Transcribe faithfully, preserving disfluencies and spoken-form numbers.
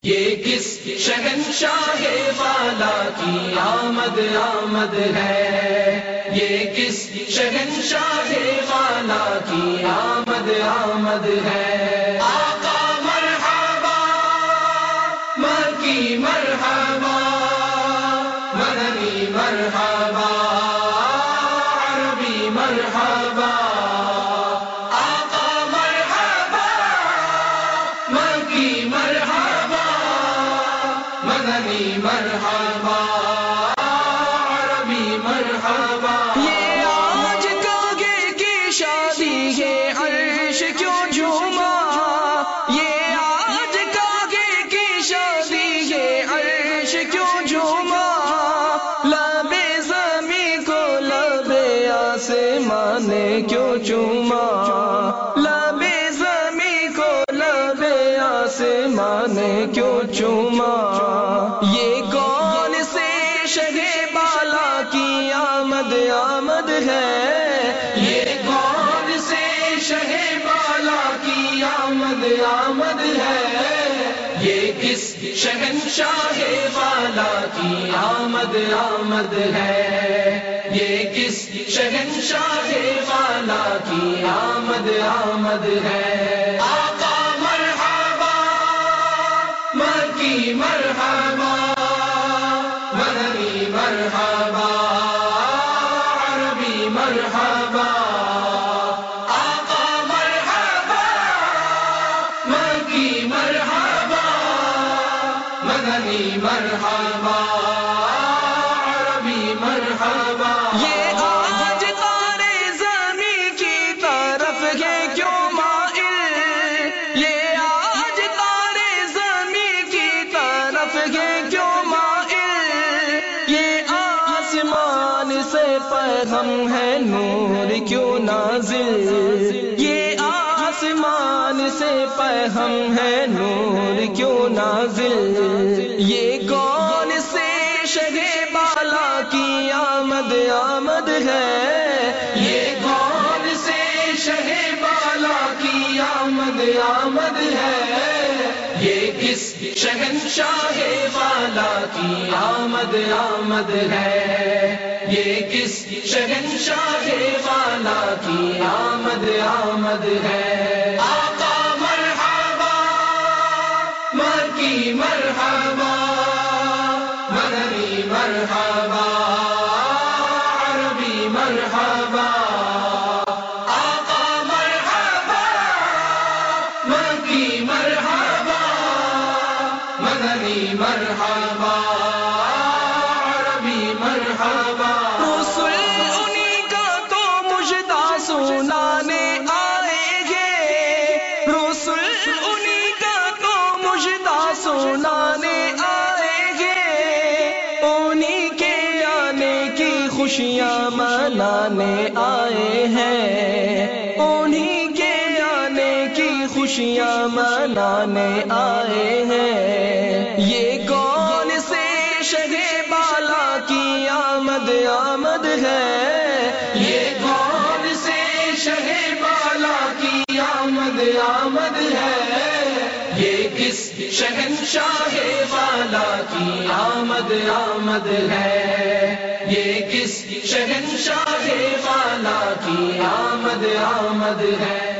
یہ کس شہنشاہ والا کی آمد آمد ہے، یہ کس شہنشاہ والا کی آمد آمد ہے۔ آقا مرحبا، مکی مرحبا، مدنی مرحبا، عربی مرحبا۔ آقا مرحبا، مکی مرحبا، مدنی مرحبا، عربی مرحبا۔ یہ آج کاگے کی شادی ہے، عرش کیوں جھوما؟ یہ آج کاگے کی شادی ہے، عرش کیوں جھوما؟ لب زمین کو لب آسمان نے کیوں چوما؟ لب زمین کو لب آسمان نے کیوں چوما؟ یہ کون سے شہ بالا کی آمد آمد ہے؟ یہ کون سے شہ بالا کی آمد آمد ہے؟ یہ کس شہنشاہ والا کی آمد آمد ہے؟ یہ کس شہنشاہ والا کی آمد آمد ہے؟ آقا مرحبا، مکی مرحبا، مدنی مرحبا، عربی مرحبا۔ آقا مرحبا، مکی مرحبا، مدنی مرحبا، عربی مرحبا۔ یہ آج تارے زمین کی طرف ہے کیوں مائل؟ یہ آج تارے زمین کی طرف ہے کیوں مائل؟ یہ آسمان سے پیغام ہے نور کیوں نازل؟ یہ آسمان سے پیغام ہے نور کیوں نازل؟ یہ کون سے شہ بالا کی آمد آمد ہے؟ یہ کون سے شہ بالا کی آمد آمد ہے؟ یہ کس شہنشاہ والا کی آمد آمد ہے؟ یہ کس شہنشاہ والا کی آمد آمد ہے؟ آقا مرحبا، مکی مرحبا، مدنی مرحبا، عربی مرحبا۔ آقا مرحبا، مکی مرحبا، مدنی مرحبا، عربی مرحبا۔ رسول انہی کا تو مجدہ سنانے آئے گے، رسول انہی کا تو مجدہ سنانے آئے گے، انہی کے آنے کی خوشیاں منانے آئے ہیں، انہی کے آنے کی خوشیاں منانے آئے ہیں۔ یہ کون سے شہ بالا کی آمد آمد ہے؟ یہ کون سے شہ بالا کی آمد آمد ہے؟ یہ کس شہنشاہ والا کی آمد آمد ہے؟ یہ کس شہنشاہ والا کی آمد آمد ہے؟